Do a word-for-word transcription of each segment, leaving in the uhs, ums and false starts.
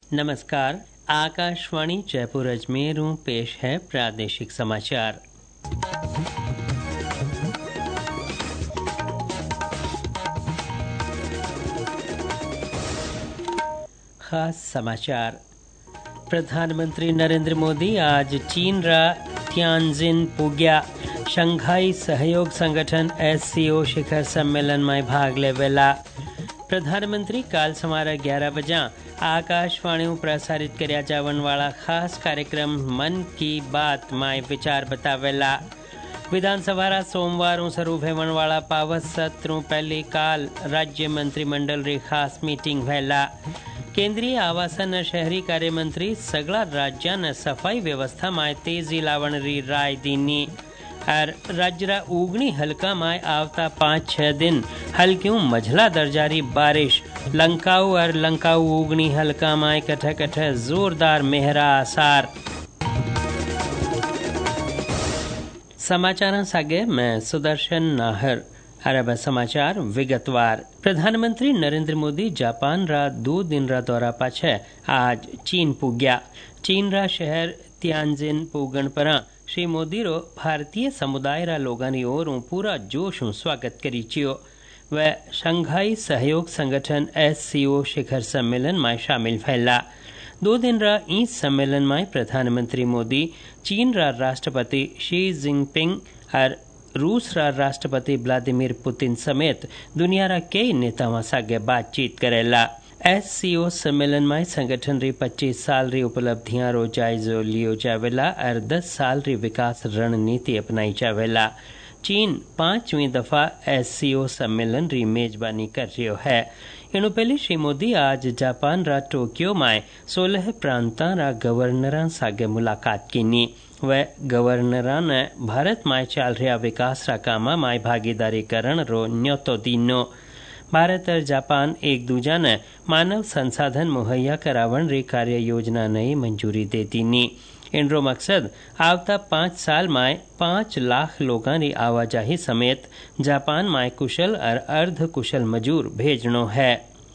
नमस्कार। आकाशवाणी जयपुर अजमेर पेश है प्रादेशिक समाचार। खास समाचार। प्रधानमंत्री नरेंद्र मोदी आज चीन रा तियानजिन पुग्या। शंघाई सहयोग संगठन एस सी ओ शिखर सम्मेलन में भाग लेवेला। प्रधानमंत्री काल समारा ग्यारह बजा आकाशवाणी प्रसारित कर्या जावन वाला खास कार्यक्रम मन की बात में विचार बतावेला। विधानसभा सोमवार शुरू होने वाला पावत सत्र पहली काल राज्य मंत्रिमंडल री खास मीटिंग वेला। केंद्रीय आवासन और शहरी कार्य मंत्री सगला राज्य ने सफाई व्यवस्था में तेजी लावण री राय दीनी। और राज्य उगनी हल्का में आवता पाँच छह दिन हल्क्यों मझला दर्जारी बारिश। लंकाऊ और लंकाऊ उगनी हल्का में कठ कठ जोरदार मेहरा आसार। समाचार सागे मैं सुदर्शन नाहर। अरब समाचार विगतवार। प्रधानमंत्री नरेंद्र मोदी जापान रा दो दिन रा दौरा पाछे आज चीन पुग्या। चीन रा शहर तियानजिन पुगण परा श्री मोदी रो भारतीय समुदाय रा लोगानी ओर पूरा जोश स्वागत करी चियो। वह शंघाई सहयोग संगठन एस सी ओ शिखर सम्मेलन में शामिल फैला। दो दिन रा इस सम्मेलन में प्रधानमंत्री मोदी चीन रा राष्ट्रपति शी जिनपिंग और रूस रा राष्ट्रपति व्लादिमीर पुतिन समेत दुनिया रा कई नेताओं सागे बातचीत करेला। एस सी ओ सम्मेलन में संगठन री पच्चीस साल री उपलब्धियां रो जायजो लियो जावेला और दस साल री विकास रणनीति अपनाई जावेला। चीन पांचवी दफा एस सी ओ सम्मेलन री मेजबानी कर रही है। इनु पहले श्री मोदी आज जापान रा टोक्यो में सोलह प्रांता रा गवर्नर सागे मुलाकात कीनी। वह गवर्नर ने भारत में चल रहा विकास रा कामा में भागीदारी करण रो न्योतो दीनो। भारत और जापान एक दूजा ने मानव संसाधन मुहैया करावन री कार्य योजना नई मंजूरी दे दीनी। इनरो मकसद आवता पाँच साल में पाँच लाख लोगों की आवाजाही समेत जापान में कुशल और अर्ध कुशल मजूर भेजनो है।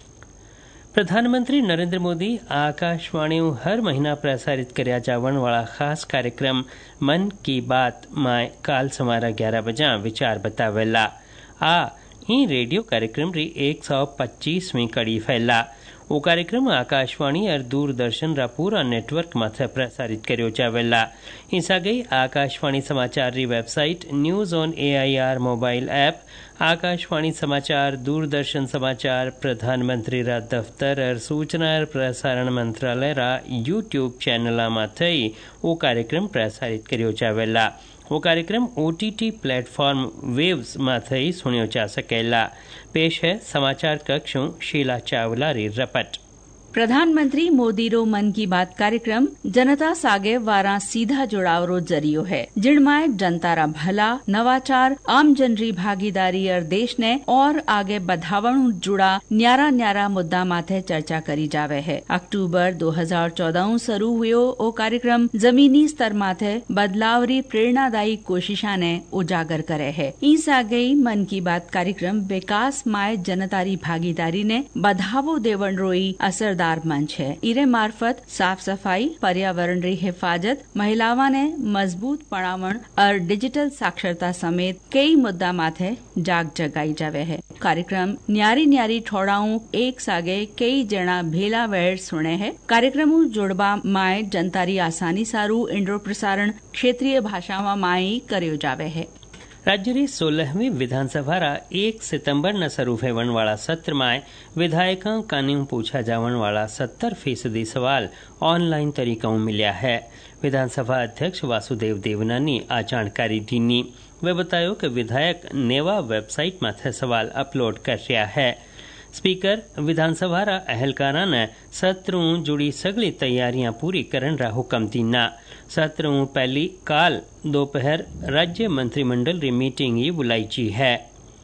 प्रधानमंत्री नरेंद्र मोदी आकाशवाणी हर महीना प्रसारित कर्या जावन वाला खास कार्यक्रम मन की बात में काल समारा ग्यारह बजा विचार बतावेला। आ ही रेडियो कार्यक्रम री एक सौ पच्चीसवीं कड़ी फैला। वो कार्यक्रम आकाशवाणी और दूरदर्शन रा पूरा नेटवर्क माथे प्रसारित कर्यो जावेला। हिस्सा गई आकाशवाणी समाचार री website news on A I R mobile app, Akashvani समाचार, दूरदर्शन समाचार, प्रधानमंत्री रा दफ्तर और सूचना और प्रसारण मंत्रालय रा यूट्यूब चैनल माथे वो कार्यक्रम प्रसारित कर्यो जावेला। वो कार्यक्रम O T T platform Waves माथे सुनियो जा सकेला। पेश है समाचार कक्षों शीला चावला री रपट। प्रधानमंत्री मोदी रो मन की बात कार्यक्रम जनता सागे वारा सीधा जुड़ाव रो जरियो है, जिणमाय जनता रा भला, नवाचार, आम जन री भागीदारी और देश ने और आगे बढ़ावण जुड़ा न्यारा न्यारा मुद्दा माथे चर्चा करी जावे है। अक्टूबर दो हजार चौदह शुरू हुयो ओ कार्यक्रम जमीनी स्तर माथे बदलाव री प्रेरणादायी कोशिशा ने उजागर करे है। इस आगे मन की बात कार्यक्रम विकास माय जनता री भागीदारी ने बढ़ावो देवण रोई असरदार मंच है। इरे मार्फत साफ सफाई, पर्यावरण री हिफाजत, महिलावां ने मजबूत पड़ावण और डिजिटल साक्षरता समेत कई मुद्दा माथे जाग जगाई जावे है। कार्यक्रम न्यारी न्यारी ठोड़ाऊ एक सागे कई जना भेला वेर सुने है। कार्यक्रम जोड़बा माय जनतारी आसानी सारू इंड्रो प्रसारण क्षेत्रीय भाषावां माई कर्यो जावे है। राज्य री सोलहवीं विधानसभा रा एक सितंबर न शुरू होने वाला सत्र में विधायकों कानून पूछा जावन वाला सत्तर फीसदी सवाल ऑनलाइन तरीकों मिलिया है। विधानसभा अध्यक्ष वासुदेव देवनानी आ जानकारी दीनी। वे बतायो कि विधायक नेवा वेबसाइट माथे सवाल अपलोड कर रहा है। स्पीकर विधानसभा रा अहलकारा ने सत्र जुड़ी सगली तैयारियां पूरी करन रा हुक्म दीना। सत्र पहली काल दोपहर राज्य मंत्रिमंडल री मीटिंग ही बुलाई है।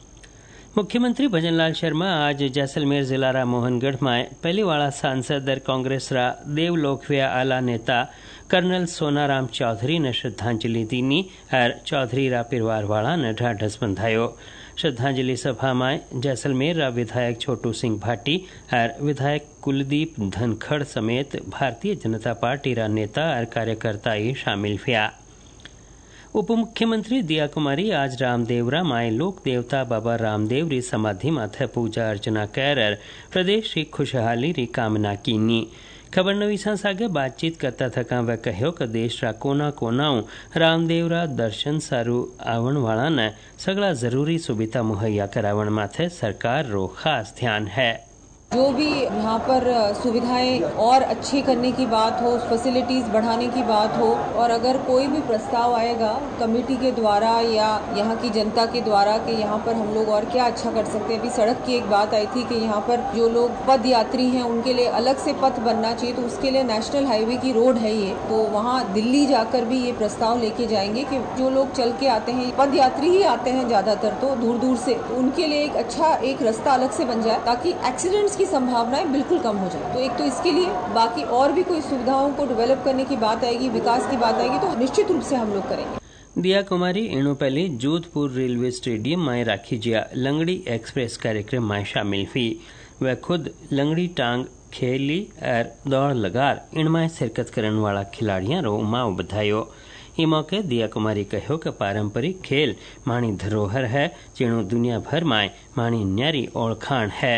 मुख्यमंत्री भजनलाल शर्मा आज जैसलमेर जिला रा मोहनगढ़ में पहली वाला सांसद और कांग्रेस रा देवलोकव्या आला नेता कर्नल सोनाराम चौधरी ने श्रद्धांजलि दीनी और चौधरी रा परिवार वाला ने ढाढस बंधायो। श्रद्धांजलि सभा में जैसलमेर विधायक छोटू सिंह भाटी और विधायक कुलदीप धनखड़ समेत भारतीय जनता पार्टी रा नेता और कार्यकर्ता शामिल हुआ। उप मुख्यमंत्री दिया कुमारी आज रामदेवरा माय लोक देवता बाबा रामदेव री समाधि माथे पूजा अर्चना कर प्रदेश की खुशहाली री कामना कीनी। खबर नवीसा सागे बातचीत करता थका वे कहो कि देश रा कोना कोनाओं रामदेवरा दर्शन सारू आवण वाला ने सगला जरूरी सुविधा मुहैया करावण माथे सरकार रो खास ध्यान है। जो भी यहाँ पर सुविधाएं और अच्छी करने की बात हो, फैसिलिटीज बढ़ाने की बात हो, और अगर कोई भी प्रस्ताव आएगा कमेटी के द्वारा या यहाँ की जनता के द्वारा कि यहाँ पर हम लोग और क्या अच्छा कर सकते हैं। अभी सड़क की एक बात आई थी कि यहाँ पर जो लोग पद यात्री हैं उनके लिए अलग से पथ बनना चाहिए, तो उसके लिए नेशनल हाईवे की रोड है ये, तो वहाँ दिल्ली जाकर भी ये प्रस्ताव लेके जाएंगे कि जो लोग चल के आते हैं, पद यात्री ही आते हैं ज्यादातर तो दूर दूर से, तो उनके लिए एक अच्छा एक रास्ता अलग से बन जाए ताकि एक्सीडेंट्स की संभावनाएं बिल्कुल कम हो जाए। तो एक तो इसके लिए बाकी और भी कोई सुविधाओं को डेवलप करने की बात आएगी, विकास की बात आएगी, तो निश्चित रूप से हम लोग करेंगे। दिया कुमारी इणु पहले जोधपुर रेलवे स्टेडियम में राखी जिया लंगड़ी एक्सप्रेस कार्यक्रम में शामिल हुई। वह खुद लंगड़ी टांग खेली और दौड़ लगार इनमें शिरकत करने वाला खिलाड़ियों रो माओ बधायो। ई मौके दिया कुमारी कहो कि पारंपरिक खेल माणी धरोहर है, जेणु दुनिया भर में माणी न्यारी ओळखाण है।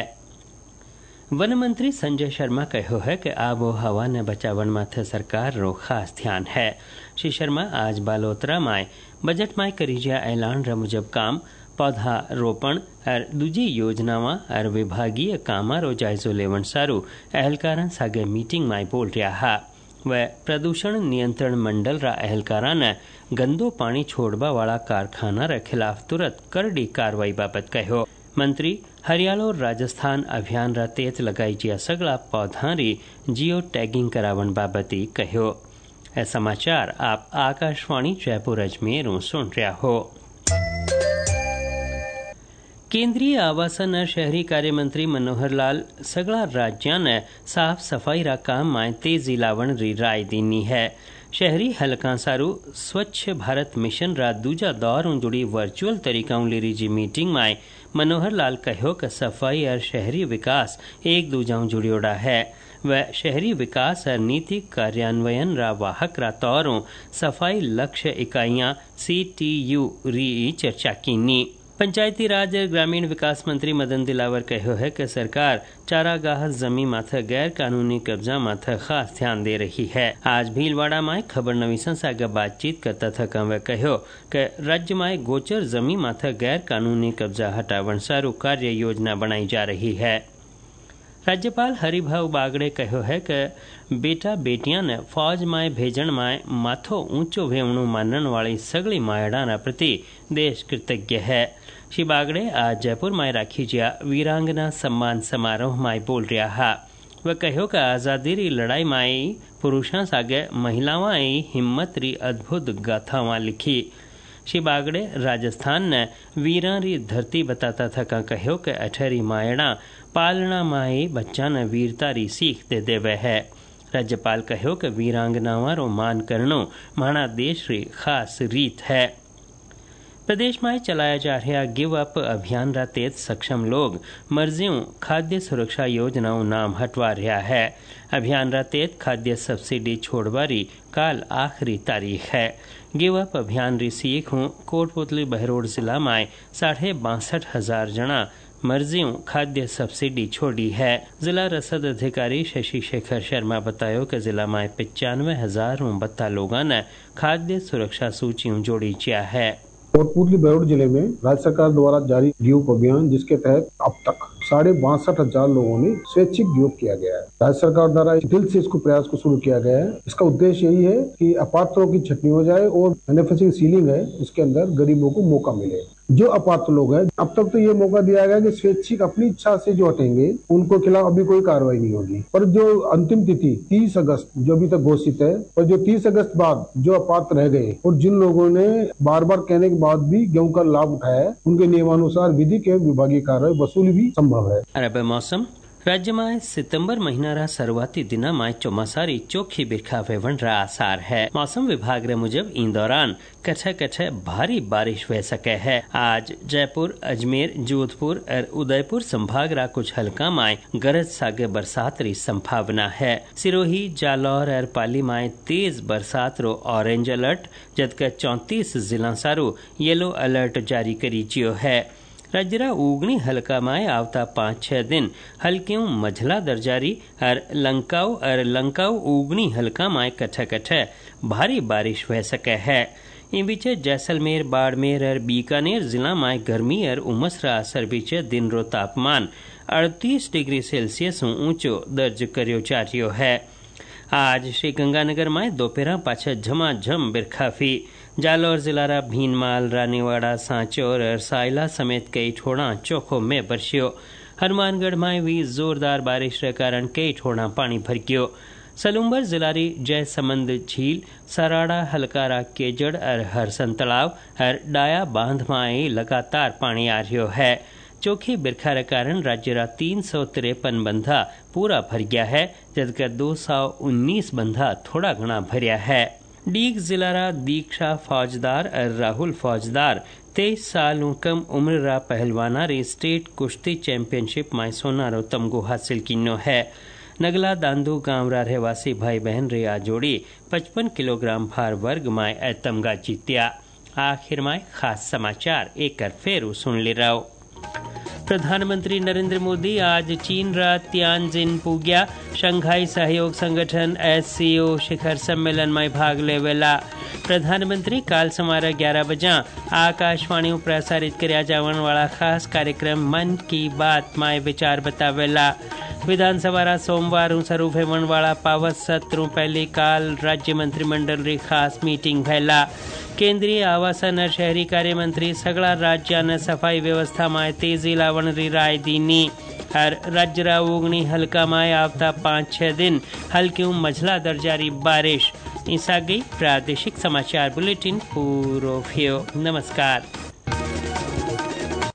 वन मंत्री संजय शर्मा कहो है कि आबो हवा ने बचावन माथे सरकार रो खास ध्यान है। श्री शर्मा आज बालोतरा में बजट में करीजिया ऐलान रा मुजब काम पौधा रोपण और दूजी योजनावां और विभागीय कामा रो जायजो लेवन सारू अहलकारां सागे मीटिंग में बोल रहा। वह प्रदूषण नियंत्रण मंडल रा अहलकारां ने गंदो पानी छोड़वा वाला कारखाना रे खिलाफ तुरंत करड़ी कार्रवाई बाबत कहो। मंत्री हरियाणा और राजस्थान अभियान रा तेज लगाई जिया सगला पौधा री जियो टैगिंग करावन बाबती कहो। ए समाचार आप आकाशवाणी जयपुर अजमेर सुन रहा हो। केंद्रीय आवासन और शहरी कार्य मंत्री मनोहर लाल सगला राज्यों ने साफ सफाई रा काम में तेजी लावण री राय दीनी है। शहरी हलका सारू स्वच्छ भारत मिशन रा दूजा दौर जुड़ी वर्चुअल तरीका लेरी जी मीटिंग में मनोहर लाल कहो कि सफाई और शहरी विकास एक दूजा जुड़ियोड़ा है। वह शहरी विकास और नीति कार्यान्वयन रा वाहक रा तौरों सफाई लक्ष्य इकाइयां सी टी यू री चर्चा कीनी। पंचायती राज और ग्रामीण विकास मंत्री मदन दिलावर कहो है कि सरकार चारागाह जमी माथे गैर कानूनी कब्जा माथे खास ध्यान दे रही है। आज भीलवाड़ा में खबर नवीसन से आगे बातचीत करता था कम कहो कि राज्य में गोचर जमी माथे गैर कानूनी कब्जा हटावन सारू कार्य योजना बनाई जा रही है। राज्यपाल हरिभाऊ बागड़े कहो है कि बेटा बेटियां ने फौज में भेजण में माथो ऊंचो वेवणु मानण वाली सगली मायड़ा प्रति देश कृतज्ञ है। श्री बागड़े आज जयपुर में राखी जिया वीरांगना सम्मान समारोह में बोल रहा। वह कहो कि आजादी री लड़ाई में पुरुषों सागे महिलावां हिम्मत री अद्भुत गाथावां लिखी। श्री बागड़े राजस्थान ने वीरां री धरती बताता था का कहो कि अठरी मायड़ा पालना माए बच्चा ने वीरता री सीख दे देवे है। राज्यपाल कहो कि वीरांगनावां रो मान करनो माना देश री खास रीत है। प्रदेश में चलाया जा रहा गिव अप अभियान रा तेज सक्षम लोग मर्जियों खाद्य सुरक्षा योजनाओं नाम हटवा रहा है। अभियान रा तेज खाद्य सब्सिडी छोड़वारी काल आखिरी तारीख है। गिव अप अभियान री सीख हूँ कोटपुतली बहरोड जिला में साढ़े बासठ हजार जना मर्जियों खाद्य सब्सिडी छोड़ी है। जिला रसद अधिकारी शशि शेखर शर्मा बतायो कि जिला में पचानवे हजार बत्ता लोगों ने खाद्य सुरक्षा सूचियों जोड़ी किया है। कोटपुतली बहरोड जिले में राज्य सरकार द्वारा जारी गिव अभियान जिसके तहत अब तक साढ़े बासठ हजार लोगों ने स्वैच्छिक गिव किया गया है। राज्य सरकार द्वारा दिल से इसको प्रयास को शुरू किया गया है। इसका उद्देश्य यही है कि अपात्रों की छटनी हो जाए और बेनिफिशियरी सीलिंग है उसके अंदर गरीबों को मौका मिले। जो अपात्र लोग हैं अब तक तो ये मौका दिया गया कि स्वैच्छिक अपनी इच्छा से जो हटेंगे उनको खिलाफ अभी कोई कार्रवाई नहीं होगी। पर जो अंतिम तिथि तीस अगस्त जो अभी तक घोषित है, पर जो तीस अगस्त बाद जो अपात्र रह गए और जिन लोगों ने बार बार कहने के बाद भी गेहूं का लाभ उठाया उनके नियमानुसार विधिक एवं विभागीय कार्रवाई वसूली भी संभव है। अरब मौसम राज्य में सितंबर महीना शुरुआती दिन में ચોમાસારી ચોખ્ખી बिरखा वेवणरा आसार है। मौसम विभाग रे मुजब इन दौरान कच्छ कच्छ भारी बारिश हो सके है। आज जयपुर, अजमेर, जोधपुर और उदयपुर संभाग रा कुछ हल्का में गरज सागे बरसात री संभावना है। सिरोही, जालौर और पाली में तेज बरसात रो ऑरेंज अलर्ट जबकि चौंतीस जिला सारू येलो अलर्ट जारी करी जियो है। राज्य उगनी हल्का में आवता पाँच छह दिन हल्कियों मझला दर्जारी और लंकाऊ और लंकाऊ उगनी हल्का में कच्छ कच्छ भारी बारिश हो सके है। इन बीच जैसलमेर, बाड़मेर और बीकानेर जिला में गर्मी और उमस रा असर बीच दिन रो तापमान अड़तीस डिग्री सेल्सियस ऊंचो दर्ज करियो जा रह्यो है। आज श्रीगंगानगर में दोपहर पाछे झमाझम बिरखा फी। जालौर जिला रा भीनमाल, रानीवाड़ा, सांचौर और सायला समेत कई ठोड़ा चोखो में बरस्यो। हनुमानगढ़ में भी जोरदार बारिश के कारण कई ठोड़ा पानी भर गयो। सलूम्बर जिला री जयसमंद झील, सराड़ा, हलकारा, केजड़ और हरसन तालाब और डाया बांध में लगातार पानी आ रह्यो है। चोखी बिरखा के कारण राज्य रा तीन सौ तिरपन बंधा पूरा भर गया है जबकि दो सौ उन्नीस बंधा थोड़ा घना भरिया है। डीग जिला रा दीक्षा फौजदार और राहुल फौजदार तेईस साल कम उम्र रा पहलवाना रे स्टेट कुश्ती चैंपियनशिप में सोना रो तमगो हासिल किनो है। नगला दांदू गांव रा रहवासी भाई बहन रे आ जोड़ी पचपन किलोग्राम भार वर्ग में ए तमगा जीत्या। आखिर में खास समाचार एक फेरू सुन ले रहो। प्रधानमंत्री नरेंद्र मोदी आज चीन रा तियानजिन पुग्या। शंघाई सहयोग संगठन एस सी ओ शिखर सम्मेलन में भाग लेवेला। प्रधानमंत्री काल समारा ग्यारह बजा आकाशवाणी प्रसारित करया जावन वाला खास कार्यक्रम मन की बात में विचार बतावेला। विधानसभा रा सोमवार शुरू होने वाला पावत सत्र पहले काल राज्य मंत्रिमंडल री खास मीटिंग भैला। केंद्रीय आवासन और शहरी कार्य मंत्री सगला राज्य ने सफाई व्यवस्था में तेजी लावन री राय दीनी। और राज्य रा उगनी हल्का में आवता पाँच छह दिन हल्की मझला दर्जारी बारिश। ईसा गई प्रादेशिक समाचार बुलेटिन पूरो भयो। नमस्कार।